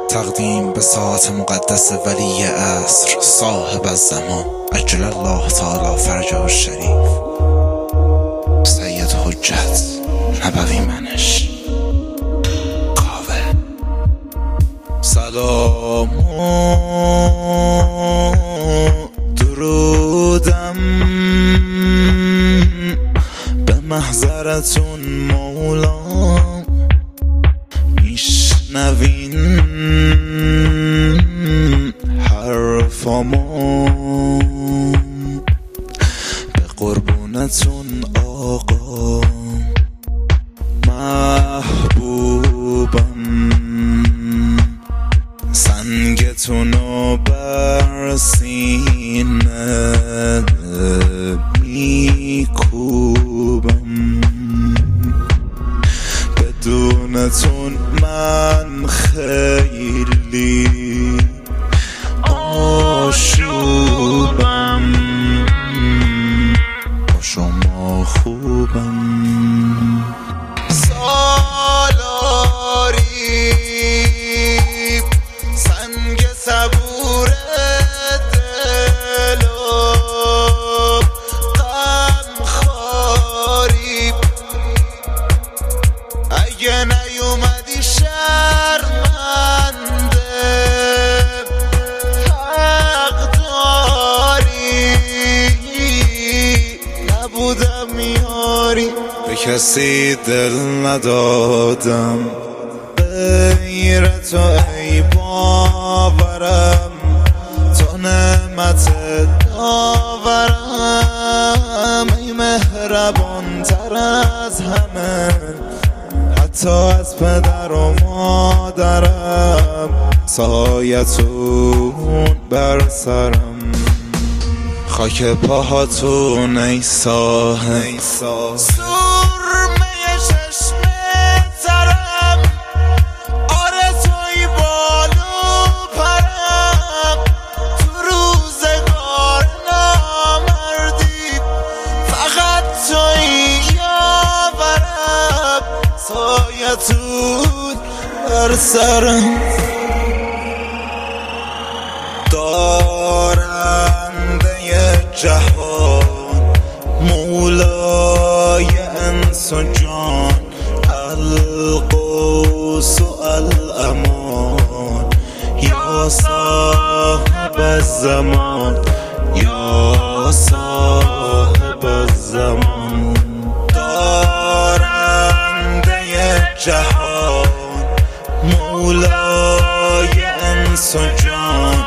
تقدیم به ساعت مقدس ولی عصر صاحب الزمان عجل الله تعالی فرجه الشریف سید حجت نبوی منش کاوه. سلام و درودم به محضرتون مولام، میشنوین حرفامو، به قربونتون آقا محبوبم، سنگتونو بر سینه میکوبم، بدونتون من خیلی آشوبم، با شما خوبم. سالاری سنگ صبور دل و غم خاری، اگه نیومدی شرمنده حق داری، نبودم یاری، به کسی دل ندادم غیر تو ای باورم، تو نعمت داورم، ای مهربان تر از همه، حتی از پدر و مادرم، سایتون بر سرم، خاک پاهاتون ای ساحل، سرمه چشم ترم، آرزوی بالو پرم، تو روزگار نامردی فقط توی یاورم، سایتون بر سرم. دارنده جهان مولای انس و جان، القوس و الامان، یا صاحب الزمان، یا صاحب الزمان. دارنده جهان مولای انس و جان،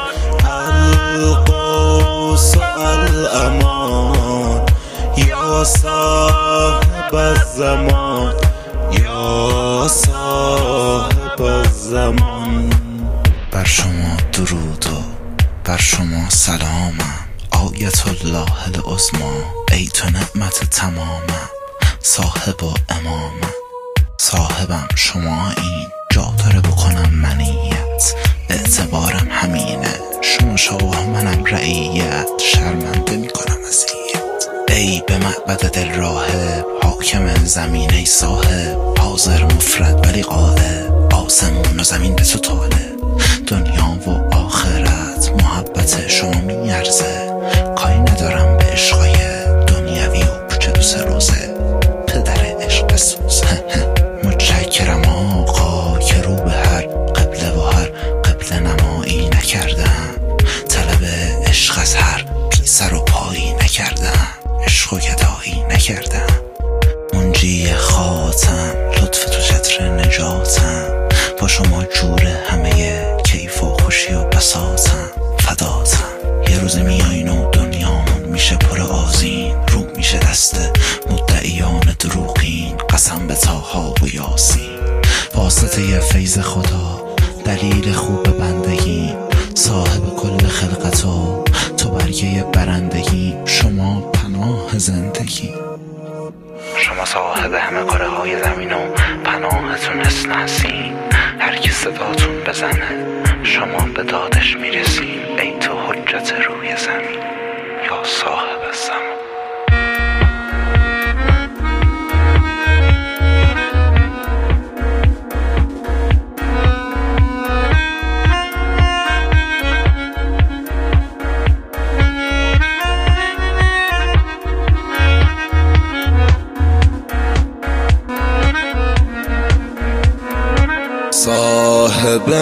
القوس و الامان، یا صاحب الزمان، یا صاحب الزمان. بر شما درود و بر شما سلامم، آیت الله العظمی، ای تو نعمت تمامم، صاحب و امامم، صاحبم شما این، جا داره بکنم منیت، اعتبارم همینه، شما شاه منم رعیت، شرمنده میکنم ازیت، ای به معبد دل راهب، حاکم زمین ای صاحب، حاضر مفرد ولی غالب، آسمون و زمین به تو طالب، دنیا و آخرت محبت شما میارزه، کاری ندارم به عشقای دنیوی و پوچه دو سه روزه، پدر عشق سوزه. متشکرم آقا که رو به هر قبله و هر قبله نمایی نکردم، طلب عشق از هر بی سر و پایی نکردم، عشق و گدایی نکردم، منجی خاتم، لطف تو چتر نجاتم، با شما جور همه کیف و خوشی و بساطم، فداتم. یه روز میایین و دنیامون میشه پر آذین، رو میشه دست مدعیان دروغین، قسم به طاها و یاسین، واسطه فیض خدا، دلیل خوب بندگی، صاحب کل خلقت و تو برگه برندگی، شما پناه زندگی، شما صاحب همه کاره های زمین و پناهتون حسن حسین، هر کی صداتون بزنه شما به دادش میرسین، ای تو حجت روی زمین، یا صاحب الزمان. صاحب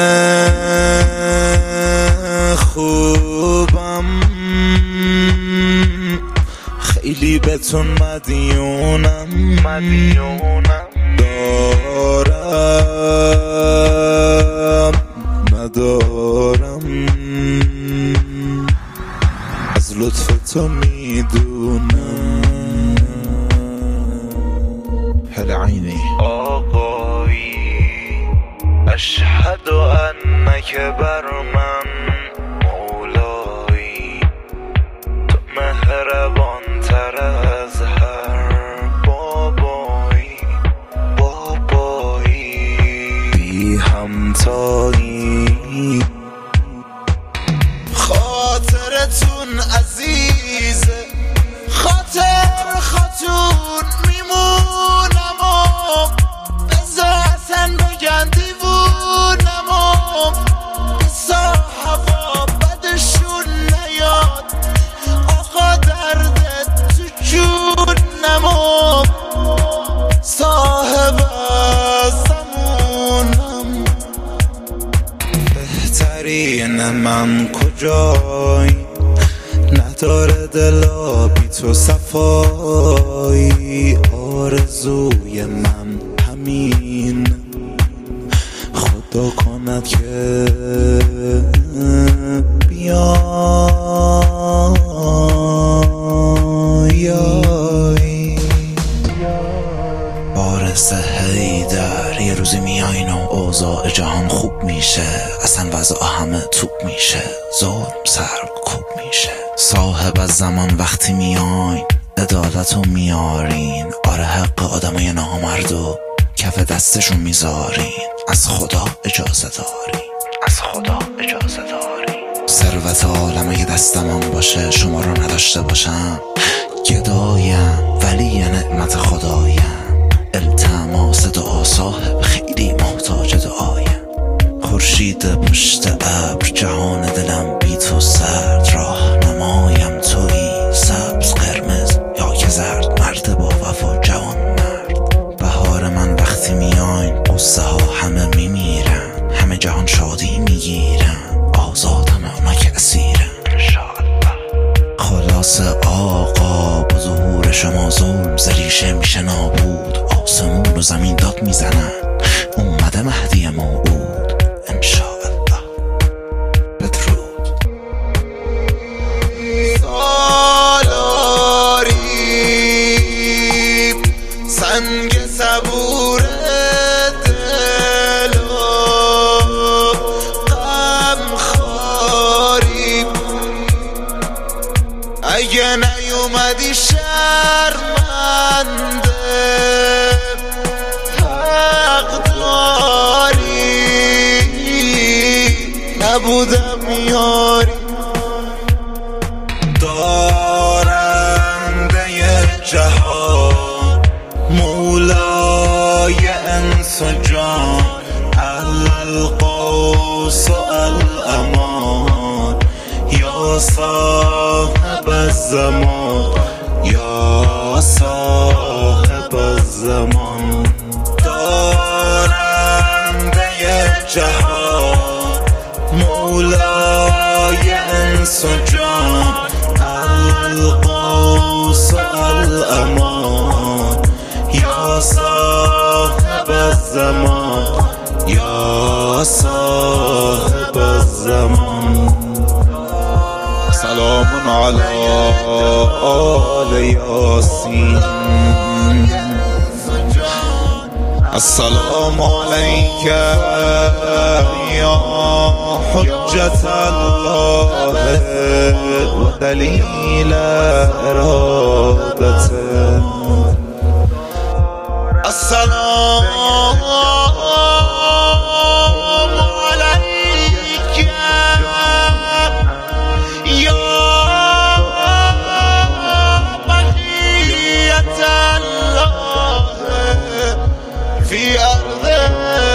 خوبم خیلی بهتون مدیونم دارم ندارم از لطف تو میدونم هل عینی آقایی اشهد انک بر من مولایی تو مهربان تر از هر بابایی بی همتایی خاطرتون عزیزه خاتون میمونم و بزا اصلا بگن دیوونم و بسا هوا بدشون نیاد آقا دردت تو جونم و صاحب زمونم بهترین من کجایی نداره دلا بی تو صفایی آرزوی من همین خدا کند که بیایی بارز حیدر یه روزی میاین و اوضاع جهان خوب میشه اصلا وضع همه توپ میشه ظلم سر کوب میشه صاحب از زمان وقتی میاین عدالتو میارین آره حق آدمای نامردو کف دستشون میذارین از خدا اجازه دارین ثروت عالمه دستمان باشه شما رو نداشته باشم گدایم ولی نعمت خدایم التماس دعا صاحب خیلی محتاج دعایم خورشید پشت ابر جهان دلم بی تو سرد راه نمایم تویی سبز قرمز یا که زرد مرد با وفا جوان مرد بهار من وقتی میاین قصه ها همه میمیرن همه جهان شادی میگیرن آزاد همه اونا که اسیرن خلاص آقا با ظهور شما ظلم زریشه میشه نابود آسمون و زمین داد میزنن اومده مهدی موعود انشاءالله بدرود سالاری سنگ صبور دل و غم خاری اگه نیومدی شرمنده حق داری نبودم میاری دارنده جهان مولای انس و جان القوس و الامان یا صاحب الزمان یا صاحب الزمان دارنده جهان مولای انس و جان القوس و الامان یا صاحب الزمان یا صاحب الزمان سلام علی آل یاسین السلام علیک یا حجت الله و دلیل ارادته السلام علیک یا بقیت الله فی ارض